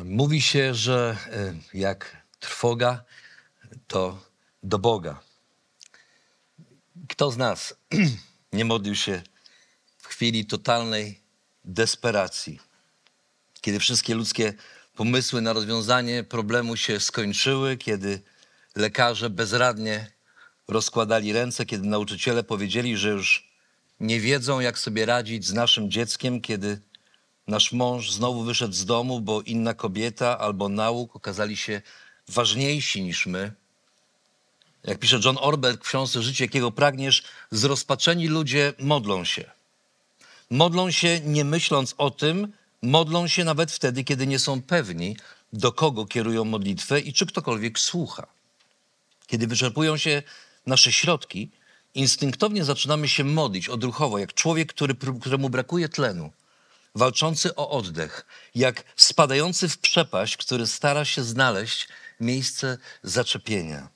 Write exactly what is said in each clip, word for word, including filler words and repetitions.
Mówi się, że jak trwoga, to do Boga. Kto z nas nie modlił się w chwili totalnej desperacji, kiedy wszystkie ludzkie pomysły na rozwiązanie problemu się skończyły, kiedy lekarze bezradnie rozkładali ręce, kiedy nauczyciele powiedzieli, że już nie wiedzą, jak sobie radzić z naszym dzieckiem, kiedy nasz mąż znowu wyszedł z domu, bo inna kobieta albo nauk okazali się ważniejsi niż my. Jak pisze John Orwell w książce Życie, jakiego pragniesz, zrozpaczeni ludzie modlą się. Modlą się nie myśląc o tym, modlą się nawet wtedy, kiedy nie są pewni, do kogo kierują modlitwę i czy ktokolwiek słucha. Kiedy wyczerpują się nasze środki, instynktownie zaczynamy się modlić odruchowo, jak człowiek, który, któremu brakuje tlenu, walczący o oddech, jak spadający w przepaść, który stara się znaleźć miejsce zaczepienia.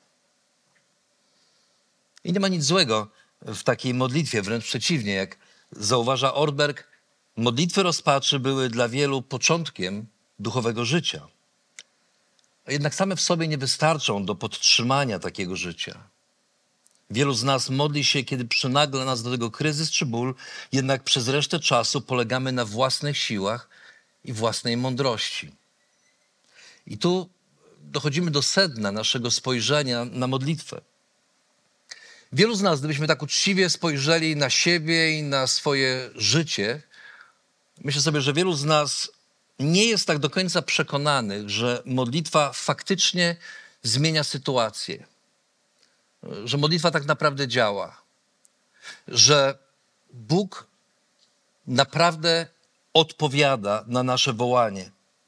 I nie ma nic złego w takiej modlitwie, wręcz przeciwnie. Jak zauważa Orberg, modlitwy rozpaczy były dla wielu początkiem duchowego życia. A jednak same w sobie nie wystarczą do podtrzymania takiego życia. Wielu z nas modli się, kiedy przynagla nas do tego kryzys czy ból, jednak przez resztę czasu polegamy na własnych siłach i własnej mądrości. I tu dochodzimy do sedna naszego spojrzenia na modlitwę. Wielu z nas, gdybyśmy tak uczciwie spojrzeli na siebie i na swoje życie, myślę sobie, że wielu z nas nie jest tak do końca przekonanych, że modlitwa faktycznie zmienia sytuację. Że modlitwa tak naprawdę działa. Że Bóg naprawdę odpowiada na nasze wołanie.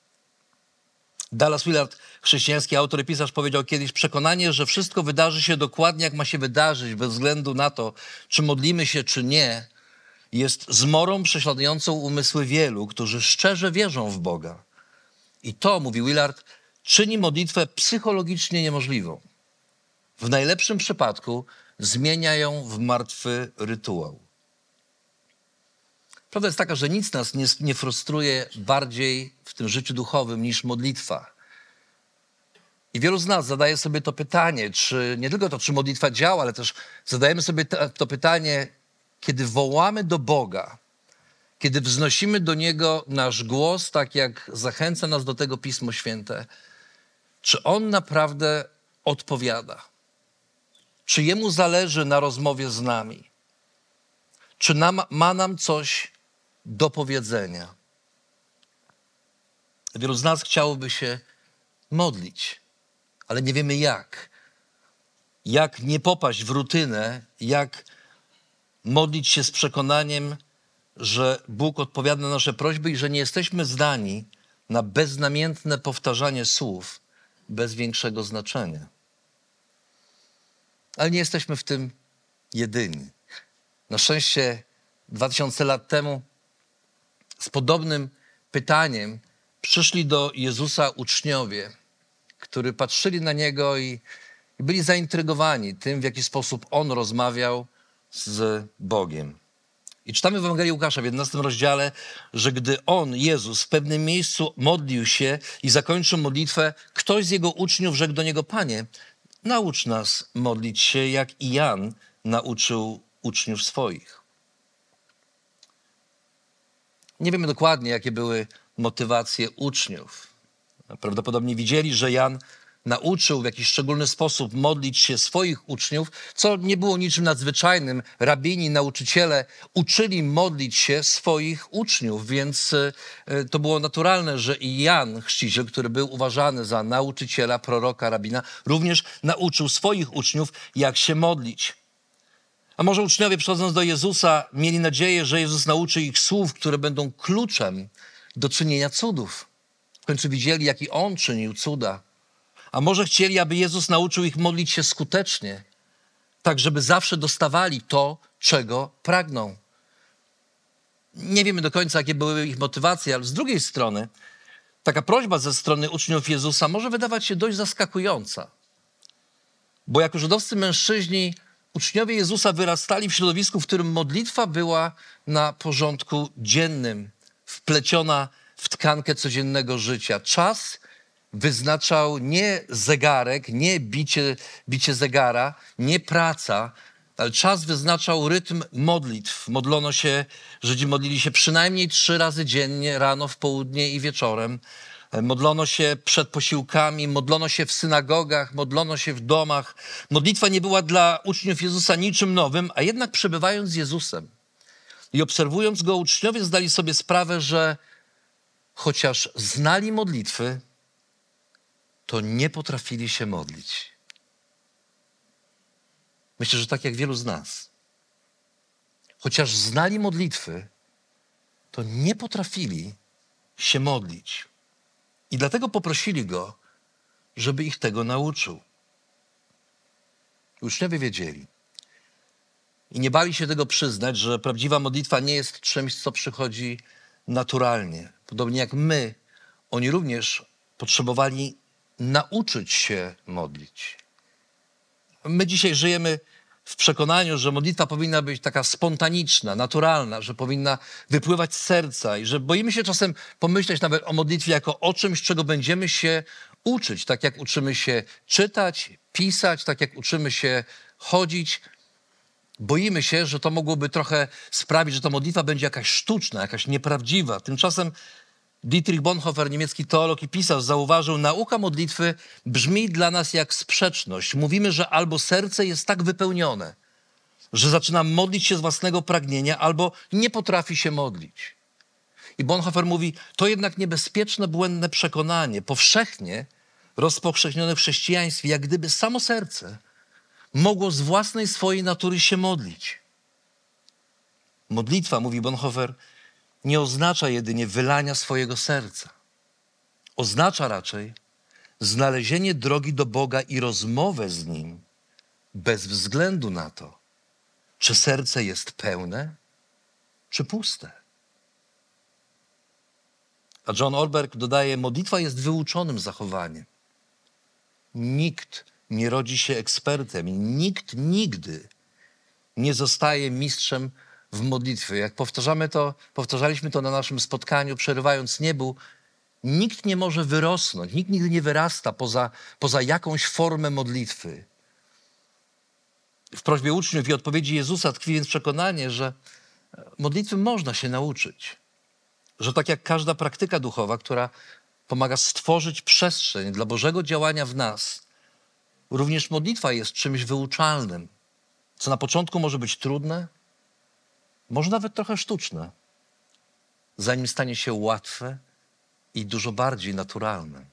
Dallas Willard, chrześcijański autor i pisarz, powiedział kiedyś: przekonanie, że wszystko wydarzy się dokładnie jak ma się wydarzyć, bez względu na to, czy modlimy się, czy nie, jest zmorą prześladującą umysły wielu, którzy szczerze wierzą w Boga. I to, mówi Willard, czyni modlitwę psychologicznie niemożliwą. W najlepszym przypadku zmienia ją w martwy rytuał. Prawda jest taka, że nic nas nie, nie frustruje bardziej w tym życiu duchowym niż modlitwa. I wielu z nas zadaje sobie to pytanie, czy nie tylko to, czy modlitwa działa, ale też zadajemy sobie to, to pytanie, kiedy wołamy do Boga, kiedy wznosimy do Niego nasz głos, tak jak zachęca nas do tego Pismo Święte, czy On naprawdę odpowiada? Czy Jemu zależy na rozmowie z nami? Czy nam, ma nam coś do powiedzenia? Wielu z nas chciałoby się modlić, ale nie wiemy jak. Jak nie popaść w rutynę, jak modlić się z przekonaniem, że Bóg odpowiada na nasze prośby i że nie jesteśmy zdani na beznamiętne powtarzanie słów bez większego znaczenia. Ale nie jesteśmy w tym jedyni. Na szczęście dwa tysiące lat temu z podobnym pytaniem przyszli do Jezusa uczniowie, którzy patrzyli na Niego i, i byli zaintrygowani tym, w jaki sposób On rozmawiał z Bogiem. I czytamy w Ewangelii Łukasza w jedenastym rozdziale, że gdy On, Jezus, w pewnym miejscu modlił się i zakończył modlitwę, ktoś z Jego uczniów rzekł do Niego: Panie, naucz nas modlić się, jak i Jan nauczył uczniów swoich. Nie wiemy dokładnie, jakie były motywacje uczniów. Prawdopodobnie widzieli, że Jan nauczył w jakiś szczególny sposób modlić się swoich uczniów, co nie było niczym nadzwyczajnym. Rabini, nauczyciele uczyli modlić się swoich uczniów, więc to było naturalne, że i Jan Chrzciciel, który był uważany za nauczyciela, proroka, rabina, również nauczył swoich uczniów, jak się modlić. A może uczniowie, przychodząc do Jezusa, mieli nadzieję, że Jezus nauczy ich słów, które będą kluczem do czynienia cudów. W końcu widzieli, jaki On czynił cuda. A może chcieli, aby Jezus nauczył ich modlić się skutecznie, tak żeby zawsze dostawali to, czego pragną. Nie wiemy do końca, jakie były ich motywacje, ale z drugiej strony taka prośba ze strony uczniów Jezusa może wydawać się dość zaskakująca. Bo jako żydowscy mężczyźni uczniowie Jezusa wyrastali w środowisku, w którym modlitwa była na porządku dziennym, wpleciona w w tkankę codziennego życia. Czas wyznaczał nie zegarek, nie bicie, bicie zegara, nie praca, ale czas wyznaczał rytm modlitw. Modlono się, Żydzi modlili się przynajmniej trzy razy dziennie, rano, w południe i wieczorem. Modlono się przed posiłkami, modlono się w synagogach, modlono się w domach. Modlitwa nie była dla uczniów Jezusa niczym nowym, a jednak przebywając z Jezusem i obserwując Go, uczniowie zdali sobie sprawę, że chociaż znali modlitwy, to nie potrafili się modlić. Myślę, że tak jak wielu z nas. Chociaż znali modlitwy, to nie potrafili się modlić. I dlatego poprosili Go, żeby ich tego nauczył. Uczniowie wiedzieli. I nie bali się tego przyznać, że prawdziwa modlitwa nie jest czymś, co przychodzi naturalnie. Podobnie jak my, oni również potrzebowali nauczyć się modlić. My dzisiaj żyjemy w przekonaniu, że modlitwa powinna być taka spontaniczna, naturalna, że powinna wypływać z serca i że boimy się czasem pomyśleć nawet o modlitwie jako o czymś, czego będziemy się uczyć, tak jak uczymy się czytać, pisać, tak jak uczymy się chodzić. Boimy się, że to mogłoby trochę sprawić, że ta modlitwa będzie jakaś sztuczna, jakaś nieprawdziwa. Tymczasem Dietrich Bonhoeffer, niemiecki teolog i pisarz, zauważył, nauka modlitwy brzmi dla nas jak sprzeczność. Mówimy, że albo serce jest tak wypełnione, że zaczyna modlić się z własnego pragnienia, albo nie potrafi się modlić. I Bonhoeffer mówi, to jednak niebezpieczne, błędne przekonanie, powszechnie rozpowszechnione w chrześcijaństwie, jak gdyby samo serce mogło z własnej swojej natury się modlić. Modlitwa, mówi Bonhoeffer, nie oznacza jedynie wylania swojego serca. Oznacza raczej znalezienie drogi do Boga i rozmowę z Nim bez względu na to, czy serce jest pełne, czy puste. A John Ortberg dodaje, modlitwa jest wyuczonym zachowaniem. Nikt nie rodzi się ekspertem, nikt nigdy nie zostaje mistrzem w modlitwie. Jak powtarzamy to, powtarzaliśmy to na naszym spotkaniu, przerywając niebu, nikt nie może wyrosnąć, nikt nigdy nie wyrasta poza, poza jakąś formę modlitwy. W prośbie uczniów i odpowiedzi Jezusa tkwi więc przekonanie, że modlitwy można się nauczyć. Że tak jak każda praktyka duchowa, która pomaga stworzyć przestrzeń dla Bożego działania w nas, również modlitwa jest czymś wyuczalnym, co na początku może być trudne, może nawet trochę sztuczne, zanim stanie się łatwe i dużo bardziej naturalne.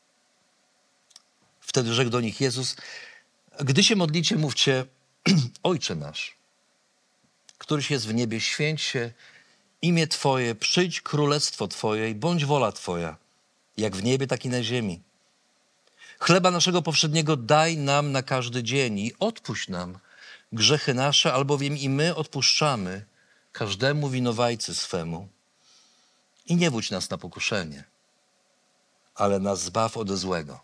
Wtedy rzekł do nich Jezus, gdy się modlicie, mówcie, Ojcze nasz, któryś jest w niebie, święć się imię Twoje, przyjdź królestwo Twoje i bądź wola Twoja, jak w niebie, tak i na ziemi. Chleba naszego powszedniego daj nam na każdy dzień i odpuść nam grzechy nasze, albowiem i my odpuszczamy każdemu winowajcy swemu. I nie wódź nas na pokuszenie, ale nas zbaw ode złego.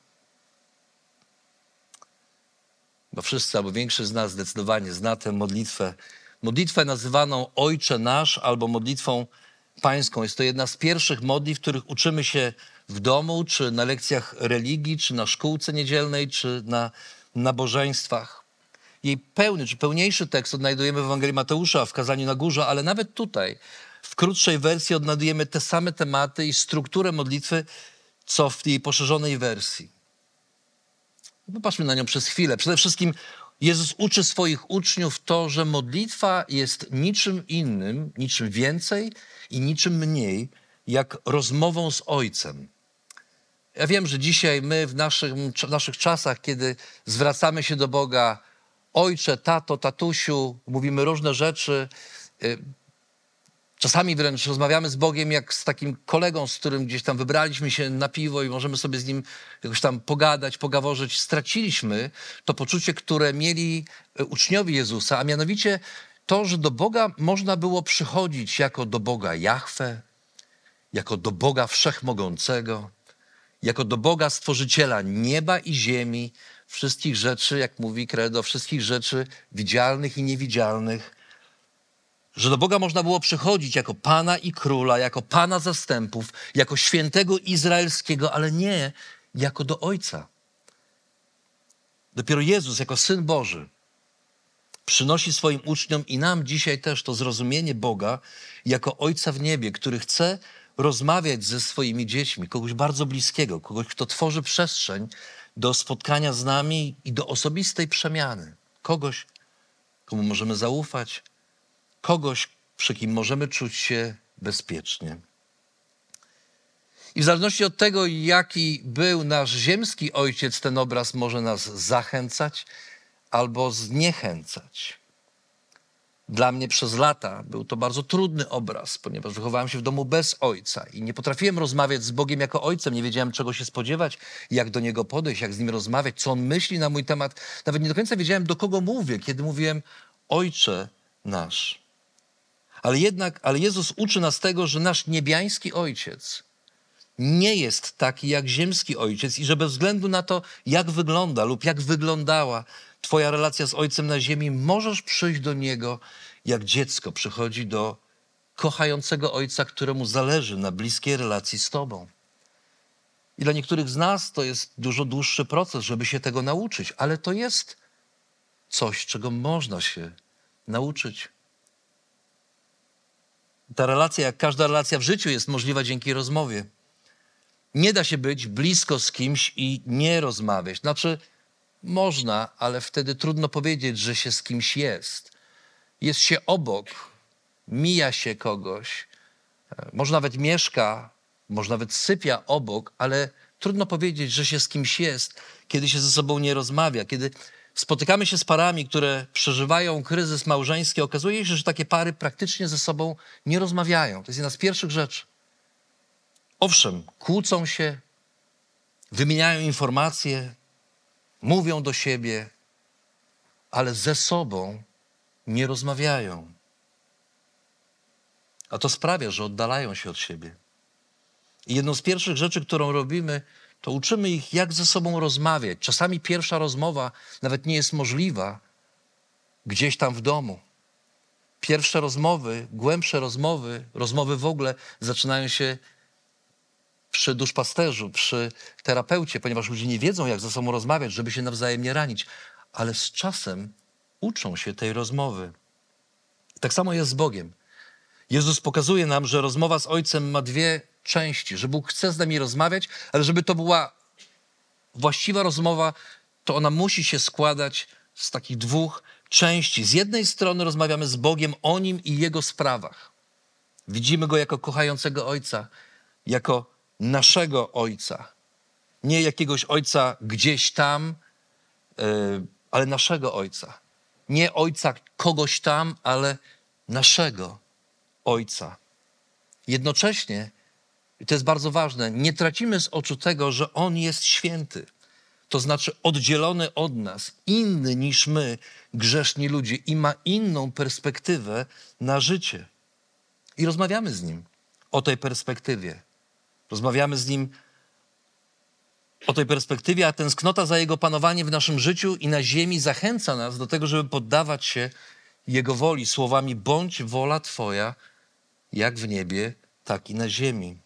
Bo wszyscy, albo większość z nas zdecydowanie zna tę modlitwę. Modlitwę nazywaną Ojcze Nasz albo modlitwą pańską. Jest to jedna z pierwszych modlitw, których uczymy się w domu, czy na lekcjach religii, czy na szkółce niedzielnej, czy na nabożeństwach. Jej pełny, czy pełniejszy tekst odnajdujemy w Ewangelii Mateusza, w Kazaniu na Górze, ale nawet tutaj, w krótszej wersji odnajdujemy te same tematy i strukturę modlitwy, co w tej poszerzonej wersji. Popatrzmy na nią przez chwilę. Przede wszystkim Jezus uczy swoich uczniów to, że modlitwa jest niczym innym, niczym więcej i niczym mniej, jak rozmową z Ojcem. Ja wiem, że dzisiaj my w naszych, w naszych czasach, kiedy zwracamy się do Boga, Ojcze, tato, tatusiu, mówimy różne rzeczy, czasami wręcz rozmawiamy z Bogiem jak z takim kolegą, z którym gdzieś tam wybraliśmy się na piwo i możemy sobie z nim jakoś tam pogadać, pogaworzyć. Straciliśmy to poczucie, które mieli uczniowie Jezusa, a mianowicie to, że do Boga można było przychodzić jako do Boga Jahwe, jako do Boga Wszechmogącego, jako do Boga Stworzyciela nieba i ziemi, wszystkich rzeczy, jak mówi Credo, wszystkich rzeczy widzialnych i niewidzialnych. że do Boga można było przychodzić jako Pana i Króla, jako Pana zastępów, jako świętego izraelskiego, ale nie jako do Ojca. Dopiero Jezus jako Syn Boży przynosi swoim uczniom i nam dzisiaj też to zrozumienie Boga jako Ojca w niebie, który chce rozmawiać ze swoimi dziećmi, kogoś bardzo bliskiego, kogoś, kto tworzy przestrzeń do spotkania z nami i do osobistej przemiany. Kogoś, komu możemy zaufać, kogoś, przy kim możemy czuć się bezpiecznie. I w zależności od tego, jaki był nasz ziemski ojciec, ten obraz może nas zachęcać albo zniechęcać. Dla mnie przez lata był to bardzo trudny obraz, ponieważ wychowałem się w domu bez ojca i nie potrafiłem rozmawiać z Bogiem jako ojcem. Nie wiedziałem, czego się spodziewać, jak do Niego podejść, jak z Nim rozmawiać, co On myśli na mój temat. Nawet nie do końca wiedziałem, do kogo mówię, kiedy mówiłem Ojcze nasz. Ale jednak, ale Jezus uczy nas tego, że nasz niebiański Ojciec nie jest taki jak ziemski ojciec i że bez względu na to, jak wygląda lub jak wyglądała twoja relacja z Ojcem na ziemi, możesz przyjść do Niego jak dziecko przychodzi do kochającego Ojca, któremu zależy na bliskiej relacji z tobą. I dla niektórych z nas to jest dużo dłuższy proces, żeby się tego nauczyć, ale to jest coś, czego można się nauczyć. Ta relacja, jak każda relacja w życiu, jest możliwa dzięki rozmowie. Nie da się być blisko z kimś i nie rozmawiać. Znaczy, można, ale wtedy trudno powiedzieć, że się z kimś jest. Jest się obok, mija się kogoś, może nawet mieszka, może nawet sypia obok, ale trudno powiedzieć, że się z kimś jest, kiedy się ze sobą nie rozmawia. Kiedy spotykamy się z parami, które przeżywają kryzys małżeński, okazuje się, że takie pary praktycznie ze sobą nie rozmawiają. To jest jedna z pierwszych rzeczy. Owszem, kłócą się, wymieniają informacje, mówią do siebie, ale ze sobą nie rozmawiają. A to sprawia, że oddalają się od siebie. I jedną z pierwszych rzeczy, którą robimy, to uczymy ich, jak ze sobą rozmawiać. Czasami pierwsza rozmowa nawet nie jest możliwa gdzieś tam w domu. Pierwsze rozmowy, głębsze rozmowy, rozmowy w ogóle zaczynają się przy duszpasterzu, przy terapeucie, ponieważ ludzie nie wiedzą, jak ze sobą rozmawiać, żeby się nawzajem nie ranić. Ale z czasem uczą się tej rozmowy. Tak samo jest z Bogiem. Jezus pokazuje nam, że rozmowa z Ojcem ma dwie części, że Bóg chce z nami rozmawiać, ale żeby to była właściwa rozmowa, to ona musi się składać z takich dwóch części. Z jednej strony rozmawiamy z Bogiem o Nim i Jego sprawach. Widzimy Go jako kochającego Ojca, jako naszego Ojca. Nie jakiegoś Ojca gdzieś tam, yy, ale naszego Ojca. Nie Ojca kogoś tam, ale naszego Ojca. Jednocześnie, i to jest bardzo ważne, nie tracimy z oczu tego, że On jest święty. To znaczy oddzielony od nas, inny niż my, grzeszni ludzie i ma inną perspektywę na życie. I rozmawiamy z Nim o tej perspektywie. Rozmawiamy z Nim o tej perspektywie, a tęsknota za Jego panowanie w naszym życiu i na ziemi zachęca nas do tego, żeby poddawać się Jego woli słowami: bądź wola Twoja, jak w niebie, tak i na ziemi.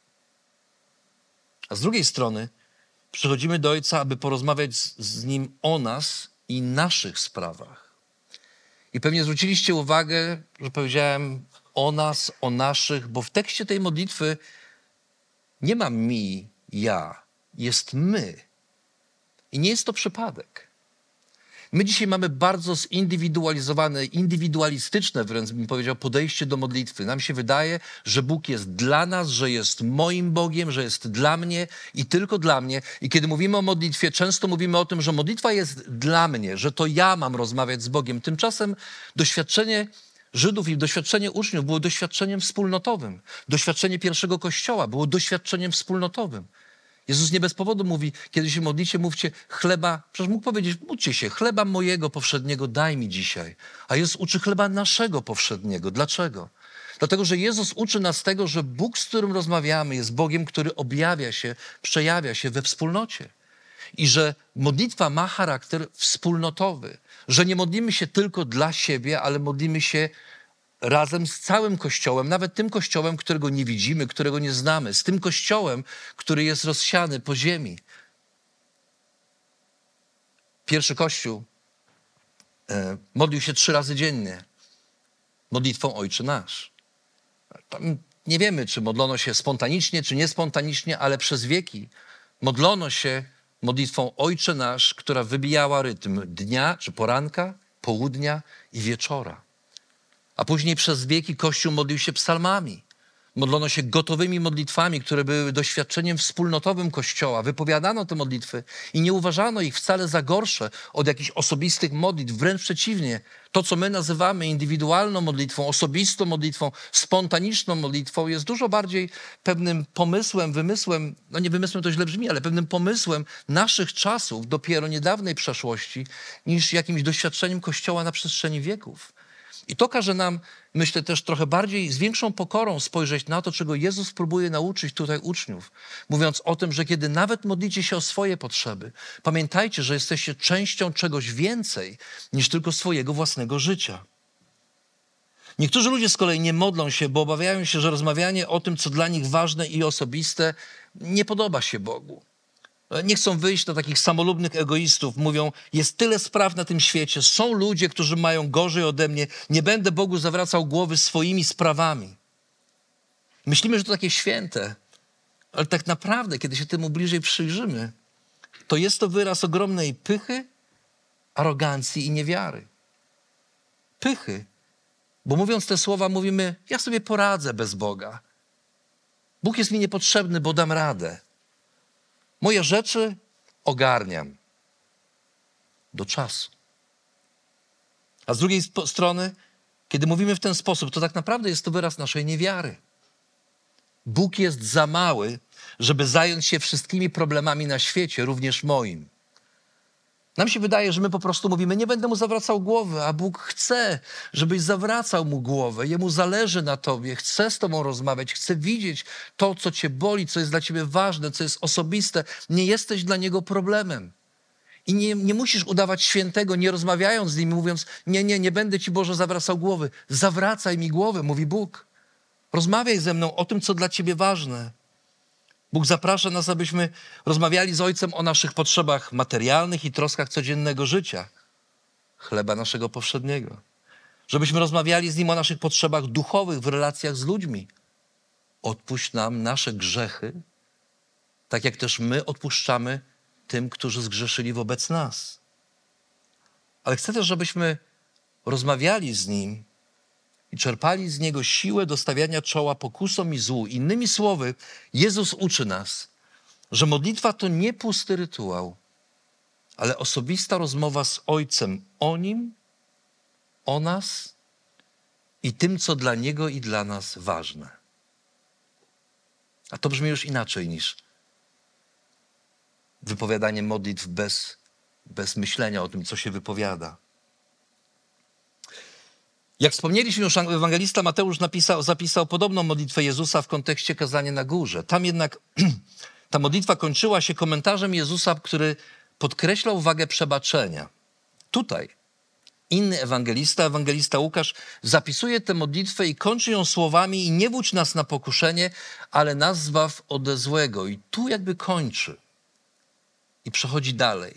A z drugiej strony przychodzimy do Ojca, aby porozmawiać z, z Nim o nas i naszych sprawach. I pewnie zwróciliście uwagę, że powiedziałem o nas, o naszych, bo w tekście tej modlitwy nie ma mi, ja, jest my. I nie jest to przypadek. My dzisiaj mamy bardzo zindywidualizowane, indywidualistyczne wręcz bym powiedział podejście do modlitwy. Nam się wydaje, że Bóg jest dla nas, że jest moim Bogiem, że jest dla mnie i tylko dla mnie. I kiedy mówimy o modlitwie, często mówimy o tym, że modlitwa jest dla mnie, że to ja mam rozmawiać z Bogiem. Tymczasem doświadczenie Żydów i doświadczenie uczniów było doświadczeniem wspólnotowym. Doświadczenie pierwszego Kościoła było doświadczeniem wspólnotowym. Jezus nie bez powodu mówi, kiedy się modlicie, mówcie chleba, przecież mógł powiedzieć, módlcie się, chleba mojego powszedniego daj mi dzisiaj. A Jezus uczy chleba naszego powszedniego. Dlaczego? Dlatego, że Jezus uczy nas tego, że Bóg, z którym rozmawiamy, jest Bogiem, który objawia się, przejawia się we wspólnocie. I że modlitwa ma charakter wspólnotowy. Że nie modlimy się tylko dla siebie, ale modlimy się razem z całym Kościołem, nawet tym Kościołem, którego nie widzimy, którego nie znamy, z tym Kościołem, który jest rozsiany po ziemi. Pierwszy Kościół e, modlił się trzy razy dziennie modlitwą Ojcze Nasz. Tam nie wiemy, czy modlono się spontanicznie, czy niespontanicznie, ale przez wieki modlono się modlitwą Ojcze Nasz, która wybijała rytm dnia, czy poranka, południa i wieczora. A później przez wieki Kościół modlił się psalmami. Modlono się gotowymi modlitwami, które były doświadczeniem wspólnotowym Kościoła. Wypowiadano te modlitwy i nie uważano ich wcale za gorsze od jakichś osobistych modlitw. Wręcz przeciwnie. To, co my nazywamy indywidualną modlitwą, osobistą modlitwą, spontaniczną modlitwą, jest dużo bardziej pewnym pomysłem, wymysłem, no nie wymysłem to źle brzmi, ale pewnym pomysłem naszych czasów, dopiero niedawnej przeszłości, niż jakimś doświadczeniem Kościoła na przestrzeni wieków. I to każe nam, myślę, też trochę bardziej, z większą pokorą spojrzeć na to, czego Jezus próbuje nauczyć tutaj uczniów, mówiąc o tym, że kiedy nawet modlicie się o swoje potrzeby, pamiętajcie, że jesteście częścią czegoś więcej niż tylko swojego własnego życia. Niektórzy ludzie z kolei nie modlą się, bo obawiają się, że rozmawianie o tym, co dla nich ważne i osobiste, nie podoba się Bogu. Nie chcą wyjść do takich samolubnych egoistów. Mówią, jest tyle spraw na tym świecie. Są ludzie, którzy mają gorzej ode mnie. Nie będę Bogu zawracał głowy swoimi sprawami. Myślimy, że to takie święte. Ale tak naprawdę, kiedy się temu bliżej przyjrzymy, to jest to wyraz ogromnej pychy, arogancji i niewiary. Pychy. Bo mówiąc te słowa, mówimy, ja sobie poradzę bez Boga. Bóg jest mi niepotrzebny, bo dam radę. Moje rzeczy ogarniam do czasu. A z drugiej strony, kiedy mówimy w ten sposób, to tak naprawdę jest to wyraz naszej niewiary. Bóg jest za mały, żeby zająć się wszystkimi problemami na świecie, również moim. Nam się wydaje, że my po prostu mówimy, nie będę mu zawracał głowy, a Bóg chce, żebyś zawracał mu głowę. Jemu zależy na tobie, chce z tobą rozmawiać, chce widzieć to, co cię boli, co jest dla ciebie ważne, co jest osobiste. Nie jesteś dla niego problemem. I nie, nie musisz udawać świętego, nie rozmawiając z nim, mówiąc, nie, nie, nie będę ci, Boże, zawracał głowy. Zawracaj mi głowę, mówi Bóg. Rozmawiaj ze mną o tym, co dla ciebie ważne. Bóg zaprasza nas, abyśmy rozmawiali z Ojcem o naszych potrzebach materialnych i troskach codziennego życia, chleba naszego powszedniego. Żebyśmy rozmawiali z Nim o naszych potrzebach duchowych w relacjach z ludźmi. Odpuść nam nasze grzechy, tak jak też my odpuszczamy tym, którzy zgrzeszyli wobec nas. Ale chcę też, żebyśmy rozmawiali z Nim i czerpali z Niego siłę do stawiania czoła pokusom i złu. Innymi słowy, Jezus uczy nas, że modlitwa to nie pusty rytuał, ale osobista rozmowa z Ojcem o Nim, o nas i tym, co dla Niego i dla nas ważne. A to brzmi już inaczej niż wypowiadanie modlitw bez, bez myślenia o tym, co się wypowiada. Jak wspomnieliśmy już, ewangelista Mateusz napisał, zapisał podobną modlitwę Jezusa w kontekście kazania na górze. Tam jednak ta modlitwa kończyła się komentarzem Jezusa, który podkreślał wagę przebaczenia. Tutaj inny ewangelista, ewangelista Łukasz, zapisuje tę modlitwę i kończy ją słowami i nie wódź nas na pokuszenie, ale nas zbaw ode złego. I tu jakby kończy i przechodzi dalej.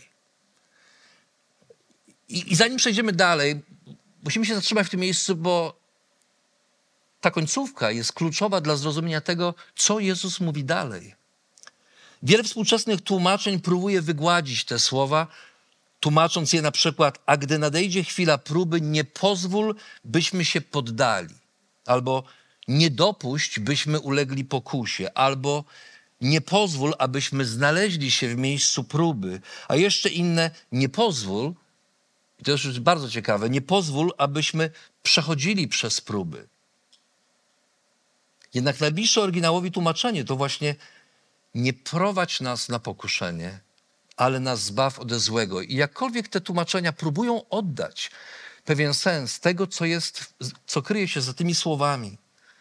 I, i zanim przejdziemy dalej, musimy się zatrzymać w tym miejscu, bo ta końcówka jest kluczowa dla zrozumienia tego, co Jezus mówi dalej. Wiele współczesnych tłumaczeń próbuje wygładzić te słowa, tłumacząc je na przykład, a gdy nadejdzie chwila próby, nie pozwól, byśmy się poddali. Albo nie dopuść, byśmy ulegli pokusie. Albo nie pozwól, abyśmy znaleźli się w miejscu próby. A jeszcze inne, nie pozwól, i to już jest bardzo ciekawe, nie pozwól, abyśmy przechodzili przez próby. Jednak najbliższe oryginałowi tłumaczenie to właśnie nie prowadź nas na pokuszenie, ale nas zbaw ode złego. I jakkolwiek te tłumaczenia próbują oddać pewien sens tego, co jest, co kryje się za tymi słowami,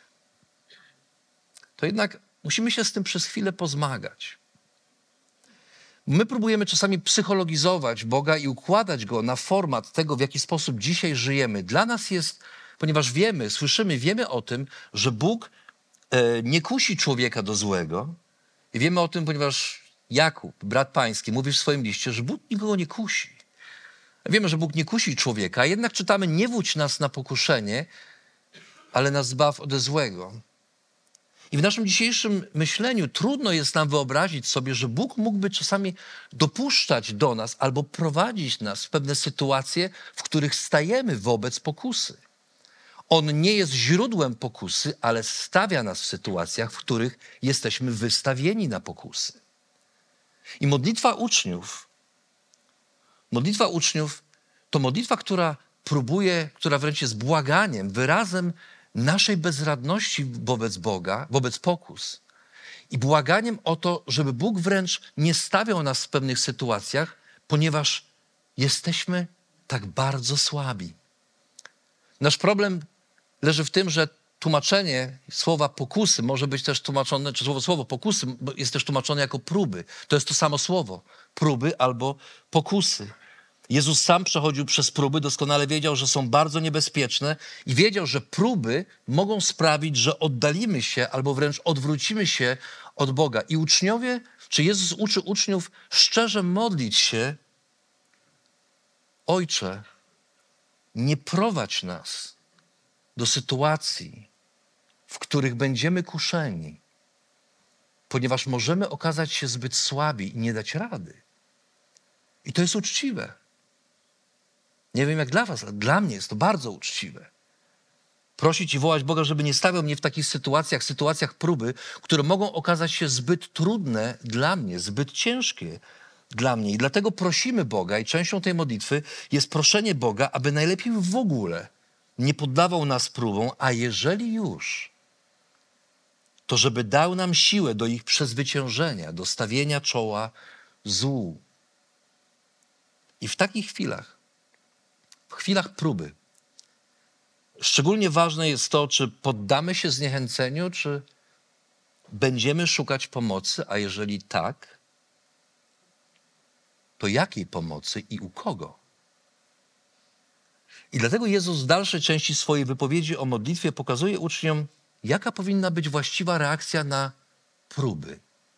to jednak musimy się z tym przez chwilę pozmagać. My próbujemy czasami psychologizować Boga i układać Go na format tego, w jaki sposób dzisiaj żyjemy. Dla nas jest ponieważ wiemy, słyszymy, wiemy o tym, że Bóg e, nie kusi człowieka do złego. I wiemy o tym, ponieważ Jakub, brat pański, mówi w swoim liście, że Bóg nikogo nie kusi. Wiemy, że Bóg nie kusi człowieka, a jednak czytamy, nie wódź nas na pokuszenie, ale nas zbaw ode złego. I w naszym dzisiejszym myśleniu trudno jest nam wyobrazić sobie, że Bóg mógłby czasami dopuszczać do nas albo prowadzić nas w pewne sytuacje, w których stajemy wobec pokusy. On nie jest źródłem pokusy, ale stawia nas w sytuacjach, w których jesteśmy wystawieni na pokusy. I modlitwa uczniów, modlitwa uczniów to modlitwa, która próbuje, która wręcz jest błaganiem, wyrazem naszej bezradności wobec Boga, wobec pokus. I błaganiem o to, żeby Bóg wręcz nie stawiał nas w pewnych sytuacjach, ponieważ jesteśmy tak bardzo słabi. Nasz problem leży w tym, że tłumaczenie słowa pokusy może być też tłumaczone, czy słowo, słowo pokusy jest też tłumaczone jako próby. To jest to samo słowo. Próby albo pokusy. Jezus sam przechodził przez próby, doskonale wiedział, że są bardzo niebezpieczne i wiedział, że próby mogą sprawić, że oddalimy się albo wręcz odwrócimy się od Boga. I uczniowie, czy Jezus uczy uczniów szczerze modlić się: Ojcze, nie prowadź nas do sytuacji, w których będziemy kuszeni, ponieważ możemy okazać się zbyt słabi i nie dać rady. I to jest uczciwe. Nie wiem jak dla was, ale dla mnie jest to bardzo uczciwe. Prosić i wołać Boga, żeby nie stawiał mnie w takich sytuacjach, sytuacjach próby, które mogą okazać się zbyt trudne dla mnie, zbyt ciężkie dla mnie. I dlatego prosimy Boga i częścią tej modlitwy jest proszenie Boga, aby najlepiej w ogóle nie poddawał nas próbom, a jeżeli już, to żeby dał nam siłę do ich przezwyciężenia, do stawienia czoła złu. I w takich chwilach, w chwilach próby, szczególnie ważne jest to, czy poddamy się zniechęceniu, czy będziemy szukać pomocy, a jeżeli tak, to jakiej pomocy i u kogo? I dlatego Jezus w dalszej części swojej wypowiedzi o modlitwie pokazuje uczniom, jaka powinna być właściwa reakcja na próby.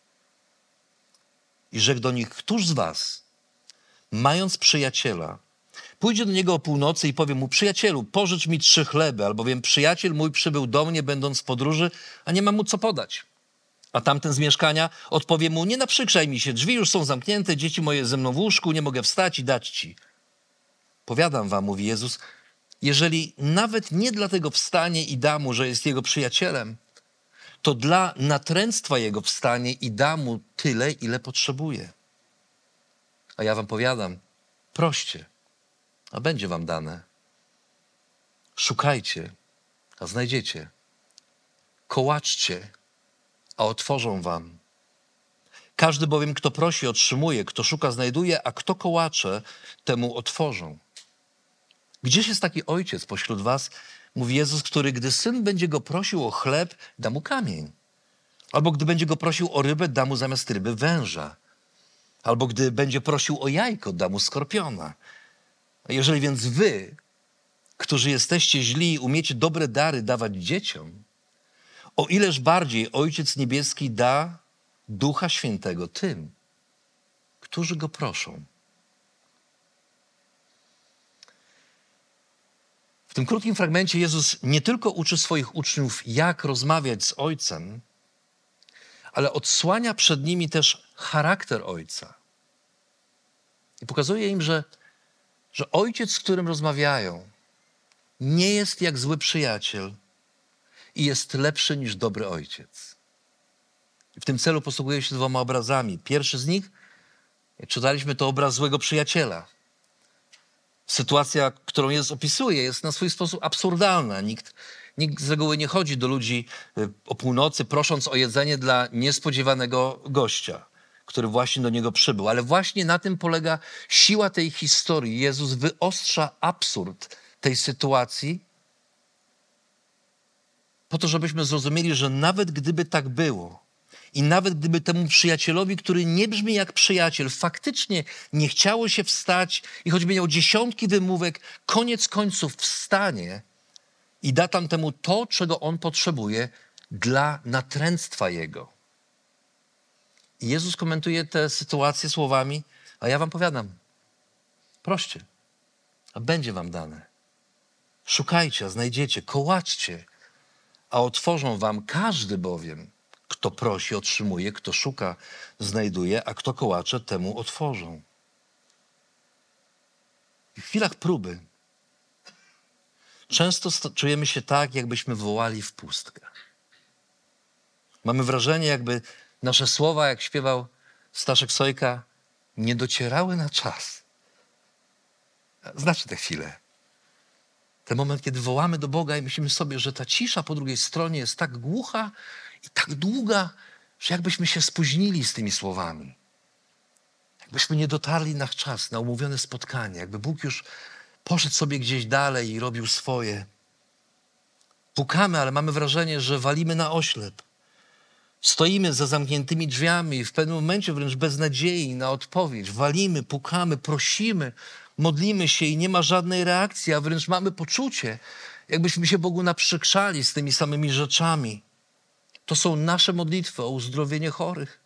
I rzekł do nich: któż z was, mając przyjaciela, pójdzie do niego o północy i powie mu: przyjacielu, pożycz mi trzy chleby, albowiem przyjaciel mój przybył do mnie, będąc w podróży, a nie mam mu co podać. A tamten z mieszkania odpowie mu: nie naprzykrzaj mi się, drzwi już są zamknięte, dzieci moje ze mną w łóżku, nie mogę wstać i dać ci. Powiadam wam, mówi Jezus, jeżeli nawet nie dlatego wstanie i da mu, że jest jego przyjacielem, to dla natręctwa jego wstanie i da mu tyle, ile potrzebuje. A ja wam powiadam, proście, a będzie wam dane. Szukajcie, a znajdziecie. Kołaczcie, a otworzą wam. Każdy bowiem, kto prosi, otrzymuje, kto szuka, znajduje, a kto kołacze, temu otworzą. Gdzież jest taki ojciec pośród was, mówi Jezus, który gdy syn będzie go prosił o chleb, da mu kamień. Albo gdy będzie go prosił o rybę, da mu zamiast ryby węża. Albo gdy będzie prosił o jajko, da mu skorpiona. A jeżeli więc wy, którzy jesteście źli, umiecie dobre dary dawać dzieciom, o ileż bardziej Ojciec Niebieski da Ducha Świętego tym, którzy Go proszą. W tym krótkim fragmencie Jezus nie tylko uczy swoich uczniów, jak rozmawiać z Ojcem, ale odsłania przed nimi też charakter Ojca. I pokazuje im, że, że Ojciec, z którym rozmawiają, nie jest jak zły przyjaciel i jest lepszy niż dobry ojciec. I w tym celu posługuje się dwoma obrazami. Pierwszy z nich, jak czytaliśmy, to obraz złego przyjaciela. Sytuacja, którą Jezus opisuje, jest na swój sposób absurdalna. Nikt, nikt z reguły nie chodzi do ludzi o północy, prosząc o jedzenie dla niespodziewanego gościa, który właśnie do niego przybył. Ale właśnie na tym polega siła tej historii. Jezus wyostrza absurd tej sytuacji po to, żebyśmy zrozumieli, że nawet gdyby tak było i nawet gdyby temu przyjacielowi, który nie brzmi jak przyjaciel, faktycznie nie chciało się wstać i choćby miał dziesiątki wymówek, koniec końców wstanie i da tamtemu to, czego on potrzebuje dla natręctwa jego. I Jezus komentuje tę sytuację słowami, a ja wam powiadam, proście, a będzie wam dane. Szukajcie, a znajdziecie, kołaczcie, a otworzą wam. Każdy bowiem, kto prosi, otrzymuje, kto szuka, znajduje, a kto kołacze, temu otworzą. W chwilach próby często czujemy się tak, jakbyśmy wołali w pustkę. Mamy wrażenie, jakby nasze słowa, jak śpiewał Staszek Sojka, nie docierały na czas. Znacie tę chwilę. Ten moment, kiedy wołamy do Boga i myślimy sobie, że ta cisza po drugiej stronie jest tak głucha i tak długa, że jakbyśmy się spóźnili z tymi słowami. Jakbyśmy nie dotarli na czas, na umówione spotkanie. Jakby Bóg już poszedł sobie gdzieś dalej i robił swoje. Pukamy, ale mamy wrażenie, że walimy na oślep. Stoimy za zamkniętymi drzwiami i w pewnym momencie wręcz bez nadziei na odpowiedź. Walimy, pukamy, prosimy, modlimy się i nie ma żadnej reakcji, a wręcz mamy poczucie, jakbyśmy się Bogu naprzykrzali z tymi samymi rzeczami. To są nasze modlitwy o uzdrowienie chorych.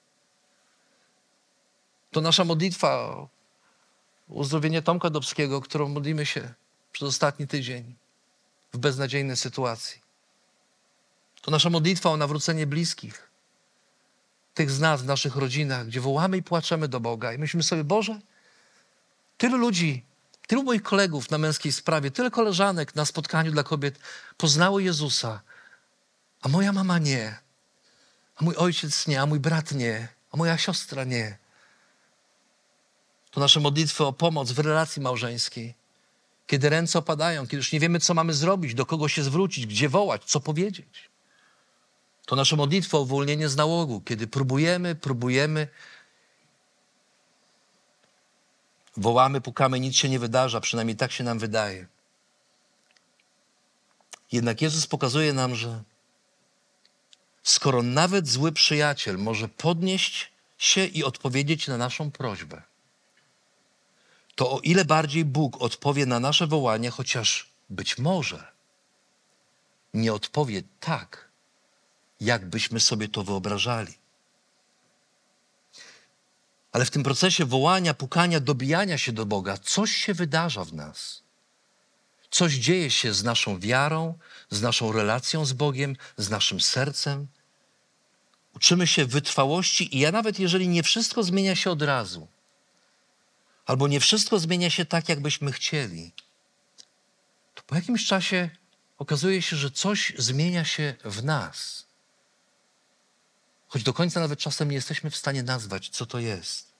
To nasza modlitwa o uzdrowienie Tomka Dobskiego, którą modlimy się przez ostatni tydzień w beznadziejnej sytuacji. To nasza modlitwa o nawrócenie bliskich. Tych z nas w naszych rodzinach, gdzie wołamy i płaczemy do Boga i myślimy sobie, Boże, tylu ludzi, tylu moich kolegów na Męskiej Sprawie, tyle koleżanek na spotkaniu dla kobiet poznało Jezusa, a moja mama nie, a mój ojciec nie, a mój brat nie, a moja siostra nie. To nasze modlitwy o pomoc w relacji małżeńskiej, kiedy ręce opadają, kiedy już nie wiemy, co mamy zrobić, do kogo się zwrócić, gdzie wołać, co powiedzieć. To nasze modlitwy o uwolnienie z nałogu, kiedy próbujemy, próbujemy, wołamy, pukamy, nic się nie wydarza, przynajmniej tak się nam wydaje. Jednak Jezus pokazuje nam, że skoro nawet zły przyjaciel może podnieść się i odpowiedzieć na naszą prośbę, to o ile bardziej Bóg odpowie na nasze wołanie, chociaż być może nie odpowie tak, jak byśmy sobie to wyobrażali. Ale w tym procesie wołania, pukania, dobijania się do Boga, coś się wydarza w nas. Coś dzieje się z naszą wiarą, z naszą relacją z Bogiem, z naszym sercem. Uczymy się wytrwałości i ja nawet jeżeli nie wszystko zmienia się od razu, albo nie wszystko zmienia się tak, jakbyśmy chcieli, to po jakimś czasie okazuje się, że coś zmienia się w nas. Choć do końca nawet czasem nie jesteśmy w stanie nazwać, co to jest.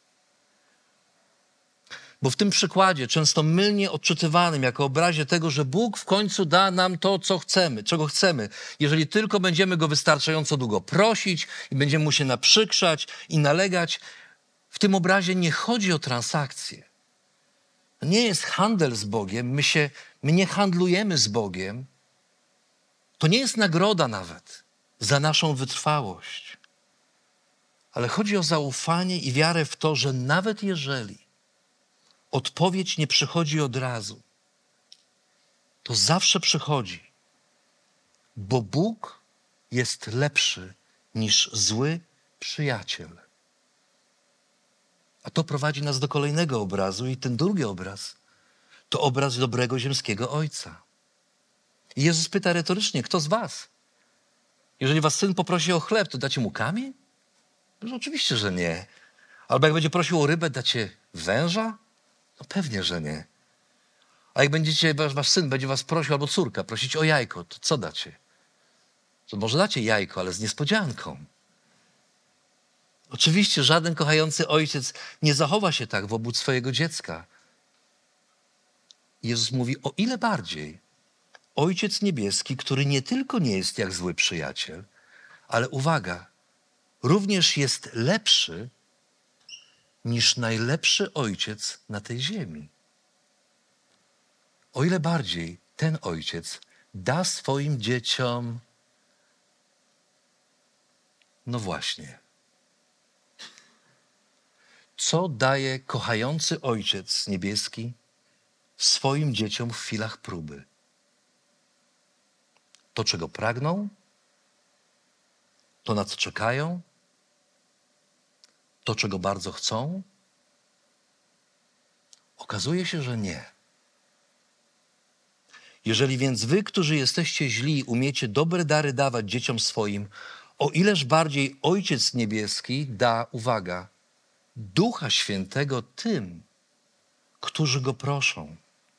Bo w tym przykładzie, często mylnie odczytywanym jako obrazie tego, że Bóg w końcu da nam to, co chcemy, czego chcemy, jeżeli tylko będziemy Go wystarczająco długo prosić i będziemy Mu się naprzykrzać i nalegać, w tym obrazie nie chodzi o transakcję. To nie jest handel z Bogiem, my, się, my nie handlujemy z Bogiem. To nie jest nagroda nawet za naszą wytrwałość. Ale chodzi o zaufanie i wiarę w to, że nawet jeżeli odpowiedź nie przychodzi od razu, to zawsze przychodzi, bo Bóg jest lepszy niż zły przyjaciel. A to prowadzi nas do kolejnego obrazu i ten drugi obraz to obraz dobrego ziemskiego Ojca. I Jezus pyta retorycznie, kto z was? Jeżeli was syn poprosi o chleb, to dacie mu kamień? No, oczywiście, że nie. Albo jak będzie prosił o rybę, dacie węża? No pewnie, że nie. A jak będziecie, wasz, wasz syn będzie was prosił, albo córka, prosić o jajko, to co dacie? To może dacie jajko, ale z niespodzianką. Oczywiście żaden kochający ojciec nie zachowa się tak wobec swojego dziecka. Jezus mówi, o ile bardziej Ojciec Niebieski, który nie tylko nie jest jak zły przyjaciel, ale uwaga, również jest lepszy niż najlepszy ojciec na tej ziemi. O ile bardziej ten ojciec da swoim dzieciom, no właśnie, co daje kochający Ojciec Niebieski swoim dzieciom w chwilach próby? to, czego pragną, to, na co czekają, to, czego bardzo chcą? Okazuje się, że nie. Jeżeli więc wy, którzy jesteście źli, umiecie dobre dary dawać dzieciom swoim, o ileż bardziej Ojciec Niebieski da, uwaga, Ducha Świętego tym, którzy Go proszą.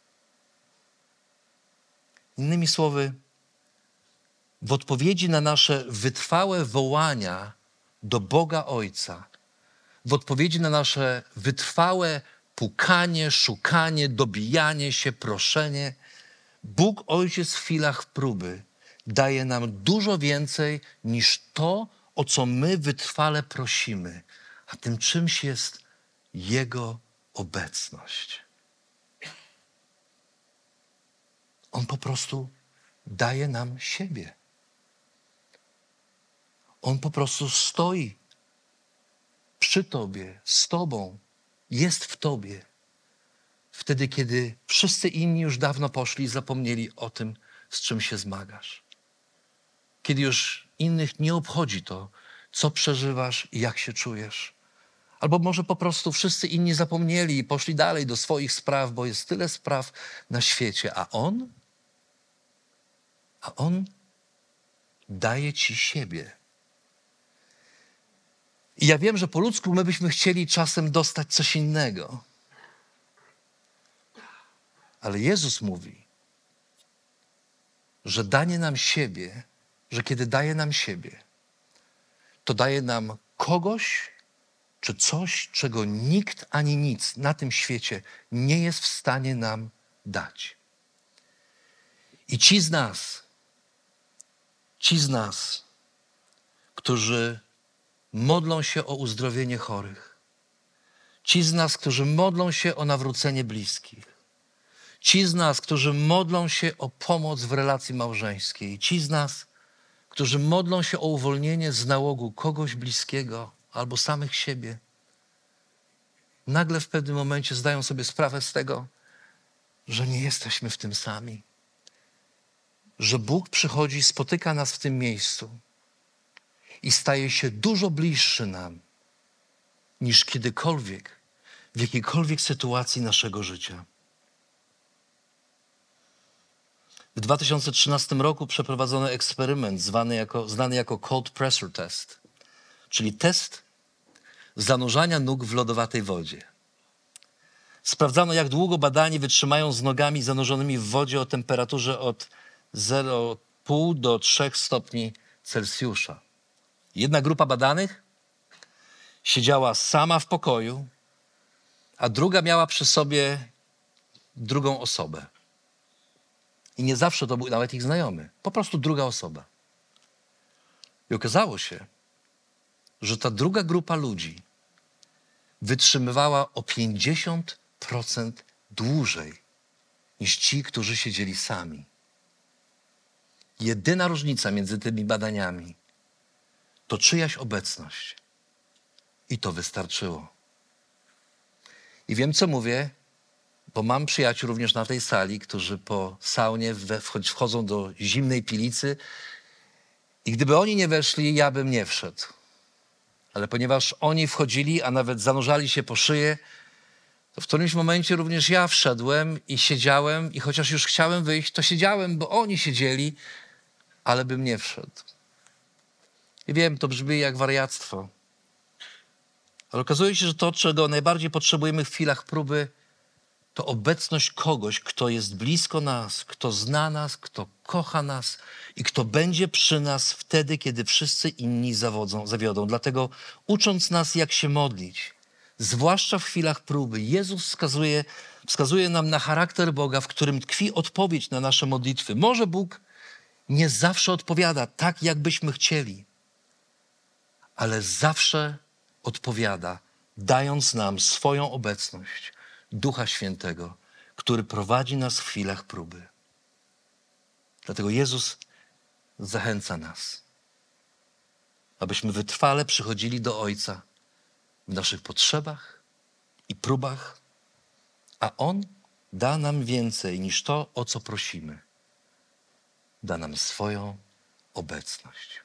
Innymi słowy, w odpowiedzi na nasze wytrwałe wołania do Boga Ojca, w odpowiedzi na nasze wytrwałe pukanie, szukanie, dobijanie się, proszenie, Bóg Ojciec w chwilach próby daje nam dużo więcej niż to, o co my wytrwale prosimy. A tym czymś jest Jego obecność. On po prostu daje nam siebie. On po prostu stoi przy Tobie, z Tobą, jest w Tobie. Wtedy, kiedy wszyscy inni już dawno poszli i zapomnieli o tym, z czym się zmagasz. Kiedy już innych nie obchodzi to, co przeżywasz i jak się czujesz. Albo może po prostu wszyscy inni zapomnieli i poszli dalej do swoich spraw, bo jest tyle spraw na świecie. A On? A On daje ci siebie. I ja wiem, że po ludzku my byśmy chcieli czasem dostać coś innego. Ale Jezus mówi, że danie nam siebie, że kiedy daje nam siebie, to daje nam kogoś czy coś, czego nikt ani nic na tym świecie nie jest w stanie nam dać. I ci z nas, ci z nas, którzy modlą się o uzdrowienie chorych, ci z nas, którzy modlą się o nawrócenie bliskich, ci z nas, którzy modlą się o pomoc w relacji małżeńskiej, ci z nas, którzy modlą się o uwolnienie z nałogu kogoś bliskiego albo samych siebie, nagle w pewnym momencie zdają sobie sprawę z tego, że nie jesteśmy w tym sami. Że Bóg przychodzi, spotyka nas w tym miejscu i staje się dużo bliższy nam niż kiedykolwiek, w jakiejkolwiek sytuacji naszego życia. W dwa tysiące trzynastym roku przeprowadzono eksperyment zwany jako, znany jako cold pressure test, czyli test zanurzania nóg w lodowatej wodzie. Sprawdzano, jak długo badani wytrzymają z nogami zanurzonymi w wodzie o temperaturze od zero przecinek pięć do trzech stopni Celsjusza. Jedna grupa badanych siedziała sama w pokoju, a druga miała przy sobie drugą osobę. I nie zawsze to był nawet ich znajomy. Po prostu druga osoba. I okazało się, że ta druga grupa ludzi wytrzymywała o pięćdziesiąt procent dłużej niż ci, którzy siedzieli sami. Jedyna różnica między tymi badaniami to czyjaś obecność. I to wystarczyło. I wiem, co mówię, bo mam przyjaciół również na tej sali, którzy po saunie wchodzą do zimnej pilicy i gdyby oni nie weszli, ja bym nie wszedł. Ale ponieważ oni wchodzili, a nawet zanurzali się po szyję, to w którymś momencie również ja wszedłem i siedziałem i chociaż już chciałem wyjść, to siedziałem, bo oni siedzieli, ale bym nie wszedł. I wiem, to brzmi jak wariactwo. Ale okazuje się, że to, czego najbardziej potrzebujemy w chwilach próby, to obecność kogoś, kto jest blisko nas, kto zna nas, kto kocha nas i kto będzie przy nas wtedy, kiedy wszyscy inni zawodzą, zawiodą. Dlatego ucząc nas, jak się modlić, zwłaszcza w chwilach próby, Jezus wskazuje, wskazuje nam na charakter Boga, w którym tkwi odpowiedź na nasze modlitwy. Może Bóg nie zawsze odpowiada tak, jak byśmy chcieli, ale zawsze odpowiada, dając nam swoją obecność, Ducha Świętego, który prowadzi nas w chwilach próby. Dlatego Jezus zachęca nas, abyśmy wytrwale przychodzili do Ojca w naszych potrzebach i próbach, a On da nam więcej niż to, o co prosimy. da nam swoją obecność.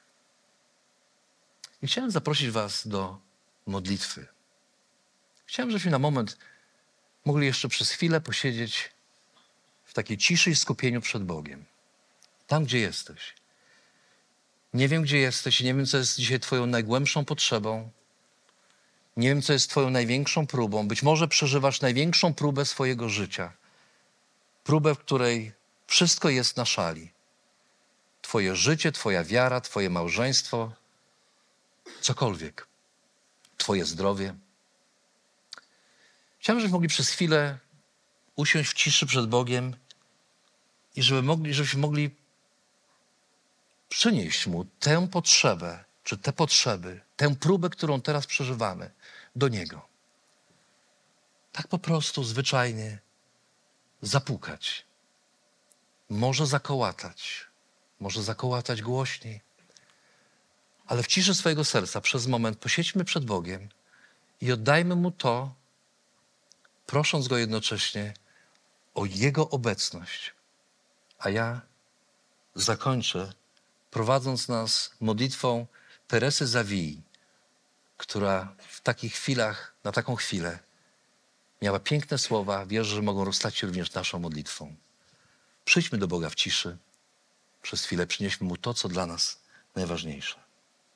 I chciałem zaprosić was do modlitwy. Chciałem, żebyśmy na moment mogli jeszcze przez chwilę posiedzieć w takiej ciszy i skupieniu przed Bogiem. Tam, gdzie jesteś. Nie wiem, gdzie jesteś, nie wiem, co jest dzisiaj twoją najgłębszą potrzebą. Nie wiem, co jest twoją największą próbą. Być może przeżywasz największą próbę swojego życia. Próbę, w której wszystko jest na szali. Twoje życie, twoja wiara, twoje małżeństwo, cokolwiek. Twoje zdrowie. Chciałem, żebyśmy mogli przez chwilę usiąść w ciszy przed Bogiem i żeby mogli, żebyśmy mogli przynieść Mu tę potrzebę, czy te potrzeby, tę próbę, którą teraz przeżywamy, do Niego. Tak po prostu, zwyczajnie zapukać. Może zakołatać. Może zakołatać głośniej. Ale w ciszy swojego serca przez moment posiedźmy przed Bogiem i oddajmy Mu to, prosząc Go jednocześnie o Jego obecność. A ja zakończę, prowadząc nas modlitwą Teresy Zawii, która w takich chwilach, na taką chwilę miała piękne słowa. Wierzę, że mogą stać się również naszą modlitwą. Przyjdźmy do Boga w ciszy. Przez chwilę przynieśmy Mu to, co dla nas najważniejsze.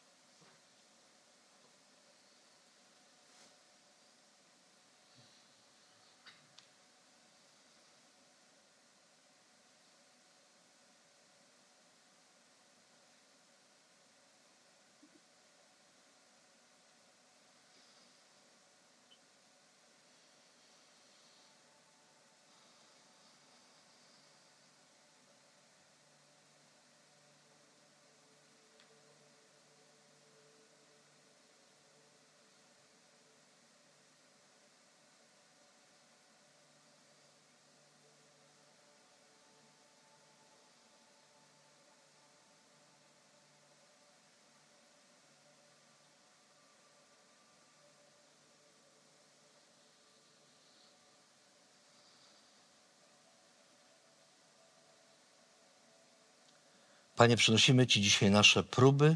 Panie, przynosimy Ci dzisiaj nasze próby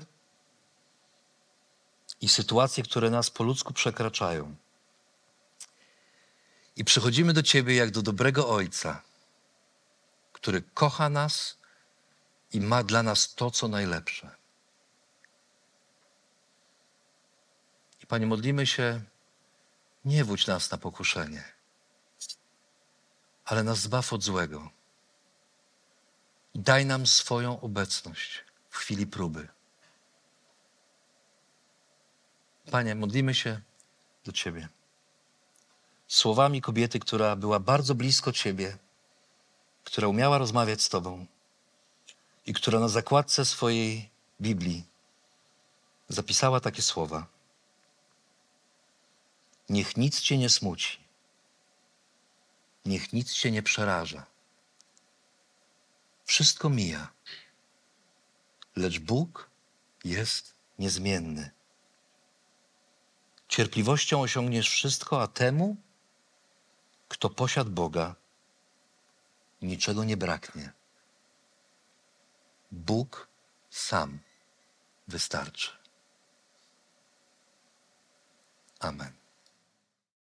i sytuacje, które nas po ludzku przekraczają. I przychodzimy do Ciebie jak do dobrego Ojca, który kocha nas i ma dla nas to, co najlepsze. I Panie, modlimy się, nie wódź nas na pokuszenie, ale nas zbaw od złego. Daj nam swoją obecność w chwili próby. Panie, modlimy się do Ciebie słowami kobiety, która była bardzo blisko Ciebie, która umiała rozmawiać z Tobą i która na zakładce swojej Biblii zapisała takie słowa. Niech nic Cię nie smuci. Niech nic Cię nie przeraża. Wszystko mija, lecz Bóg jest niezmienny. Cierpliwością osiągniesz wszystko, a temu, kto posiadł Boga, niczego nie braknie. Bóg sam wystarczy. Amen.